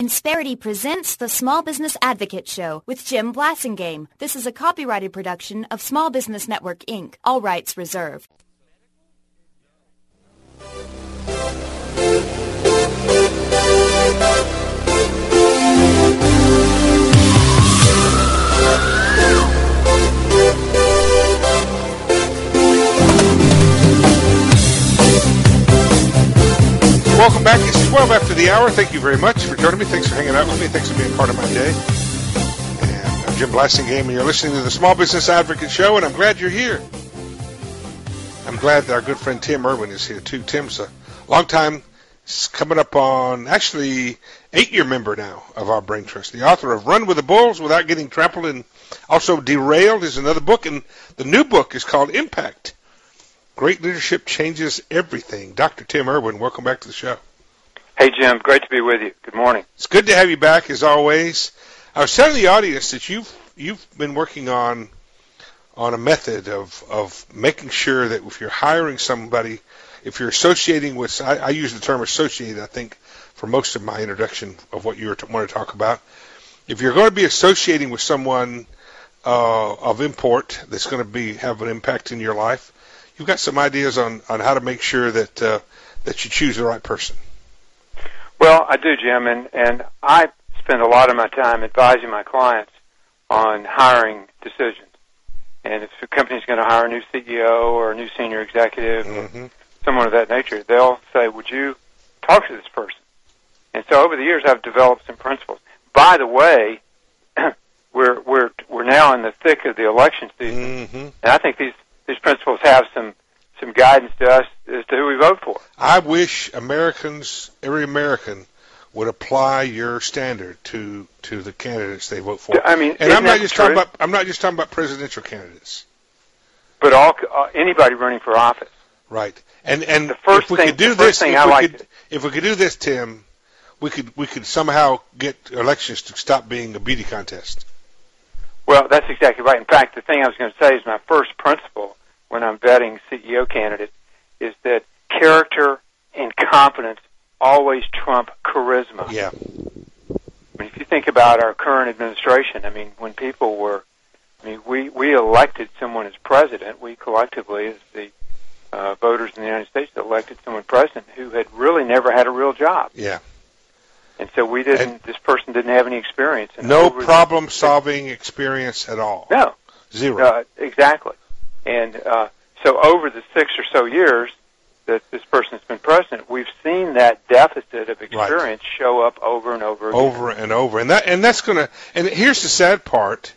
Insperity presents the Small Business Advocate Show with Jim Blasingame. This is a copyrighted production of Small Business Network, Inc. All rights reserved. Welcome back. It's 12 after the hour. Thank you very much for joining me. Thanks for hanging out with me. Thanks for being part of my day. And I'm Jim Blasingame, and you're listening to the Small Business Advocate Show, and I'm glad you're here. I'm glad that our good friend Tim Irwin is here, too. Tim's a long time, coming up on, actually, 8-year member now of our Brain Trust. The author of Run with the Bulls Without Getting Trampled, and also Derailed is another book, and the new book is called Impact. Great Leadership Changes Everything. Dr. Tim Irwin, welcome back to the show. Hey, Jim. Great to be with you. Good morning. It's good to have you back, as always. I was telling the audience that you've been working on a method of making sure that if you're hiring somebody, if you're associating with, I use the term associate, I think, for most of my introduction of what you want to talk about. If you're going to be associating with someone of import that's going to have an impact in your life, you've got some ideas on how to make sure that you choose the right person. Well, I do, Jim, and I spend a lot of my time advising my clients on hiring decisions. And if a company's going to hire a new CEO or a new senior executive or someone of that nature, they'll say, would you talk to this person? And so over the years, I've developed some principles. By the way, we're now in the thick of the election season, and I think these principles have some guidance to us as to who we vote for. I wish every American would apply your standard to the candidates they vote for. I mean, and I'm not just talking about presidential candidates, but anybody running for office. Right. And if we could do this, Tim, we could somehow get elections to stop being a beauty contest. Well, that's exactly right. In fact, the thing I was going to say is my first principle when I'm vetting CEO candidates is that character and competence always trump charisma. Yeah. I mean, if you think about our current administration, I mean, when we elected someone as president, we collectively, as the voters in the United States, elected someone president who had really never had a real job. Yeah. And so this person didn't have any experience. No problem-solving experience at all. No. Zero. Exactly. And so over the 6 or so years that this person's been president, we've seen that deficit of experience show up over and over again. Over and over. And that's going to, and here's the sad part,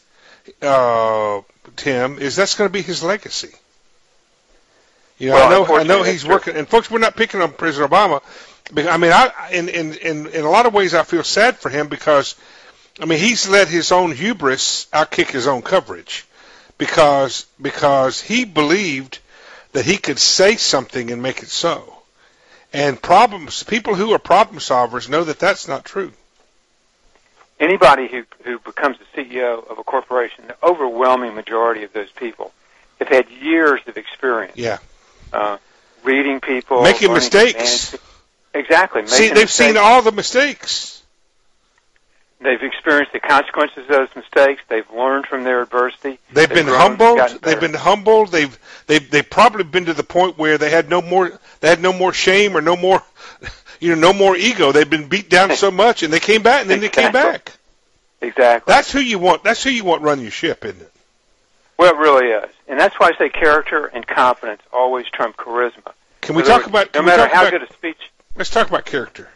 Tim, is that's going to be his legacy. You know, I know he's working, and folks, we're not picking on President Obama. I mean, in a lot of ways, I feel sad for him because, I mean, he's let his own hubris outkick his own coverage because he believed that he could say something and make it so. And people who are problem solvers know that that's not true. Anybody who becomes the CEO of a corporation, the overwhelming majority of those people have had years of experience. Yeah. Reading people. Making mistakes. Exactly. They've seen all the mistakes. They've experienced the consequences of those mistakes. They've learned from their adversity. They've been humbled. They've been humbled. They've probably been to the point where they had no more shame or no more ego. They've been beat down so much, and they came back, and then they came back. Exactly. That's who you want running your ship, isn't it? Well, it really is, and that's why I say character and competence always trump charisma. Can we talk about no matter how good a speech? Let's talk about character.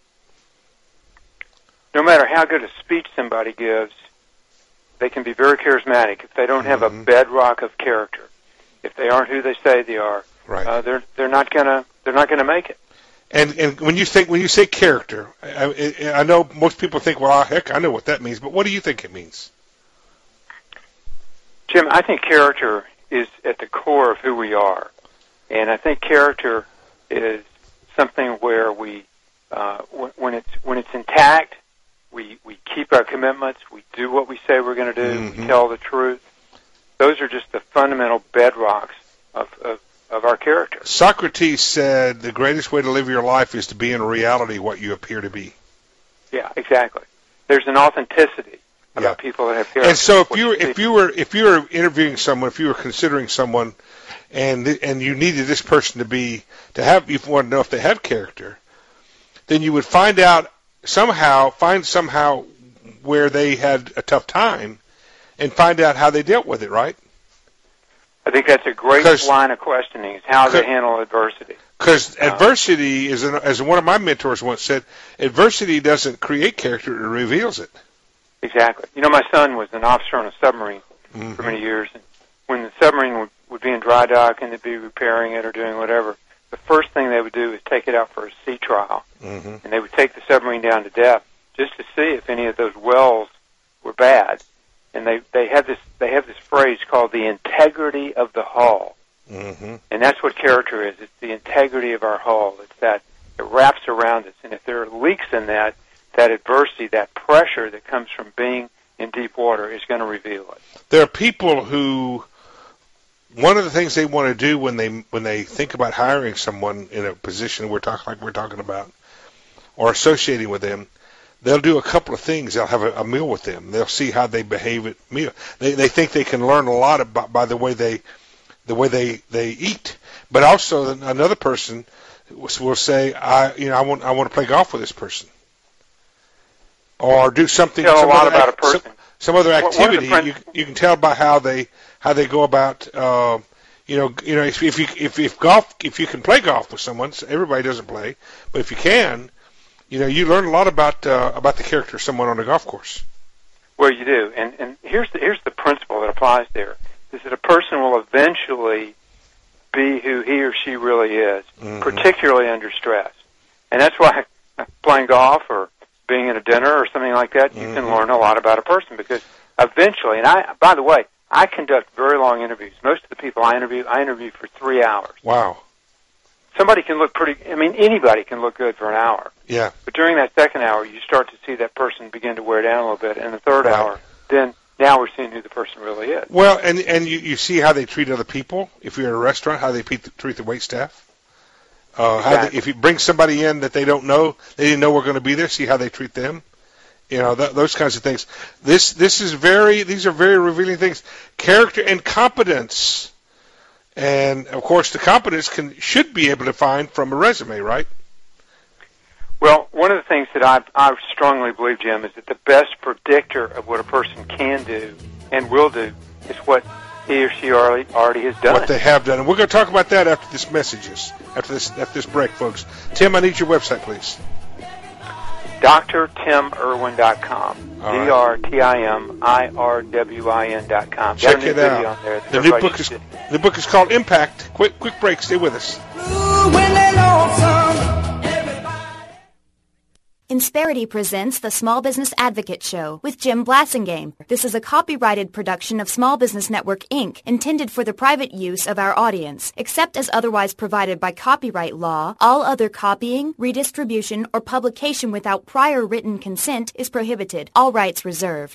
No matter how good a speech somebody gives, they can be very charismatic if they don't have a bedrock of character. If they aren't who they say they are, they're not gonna make it. And when you say character, I know most people think, well, heck, I know what that means, but what do you think it means? Jim, I think character is at the core of who we are, and I think character is something where we, when it's intact, we keep our commitments, we do what we say we're going to do, we tell the truth. Those are just the fundamental bedrocks of our character. Socrates said the greatest way to live your life is to be in reality what you appear to be. Yeah, exactly. There's an authenticity about people that have character. And so if you were interviewing someone, if you were considering someone, and you needed this person to have, you want to know if they have character, then you would find somehow where they had a tough time, and find out how they dealt with it, right? I think that's a great line of questioning, is how they handle adversity. Because adversity is, as one of my mentors once said, adversity doesn't create character, it reveals it. Exactly. You know, my son was an officer on a submarine for many years, and when the submarine would be in dry dock and they'd be repairing it or doing whatever, the first thing they would do is take it out for a sea trial. And they would take the submarine down to depth just to see if any of those wells were bad. And they have this phrase called the integrity of the hull. And that's what character is. It's the integrity of our hull. It's that it wraps around us. And if there are leaks in that adversity, that pressure that comes from being in deep water is going to reveal it. There are people who, one of the things they want to do when they think about hiring someone in a position we're talking about, or associating with them, they'll do a couple of things. They'll have a meal with them. They'll see how they behave at meal. They think they can learn a lot by the way they eat. But also another person will say, I want to play golf with this person, or do something. Tell a lot about a person. Some other activity. You can tell by how they go about. If you can play golf with someone, everybody doesn't play, but if you can, you learn a lot about the character of someone on a golf course. Well, you do, and here's the principle that applies there: is that a person will eventually be who he or she really is, particularly under stress, and that's why playing golf or being at a dinner or something like that, you can learn a lot about a person, because eventually, and by the way, I conduct very long interviews. Most of the people I interview for 3 hours. Wow. Somebody can look anybody can look good for an hour. Yeah. But during that second hour, you start to see that person begin to wear down a little bit. And the third hour, then now we're seeing who the person really is. Well, and you see how they treat other people. If you're at a restaurant, how they treat the wait staff. Exactly. If you bring somebody in that they didn't know we're going to be there, see how they treat them. Those kinds of things. These are very revealing things. Character and competence. And, of course, the competence should be able to find from a resume, right? Well, one of the things that I strongly believe, Jim, is that the best predictor of what a person can do and will do is what he or she already has done. What they have done. And we're going to talk about that after this after this break, folks. Tim, I need your website, please. drtimirwin.com. DRTIMIRWIN.com. Check it out. The new book is called Impact. Quick break. Stay with us. Insperity presents the Small Business Advocate Show with Jim Blasingame. This is a copyrighted production of Small Business Network, Inc., intended for the private use of our audience. Except as otherwise provided by copyright law, all other copying, redistribution, or publication without prior written consent is prohibited. All rights reserved.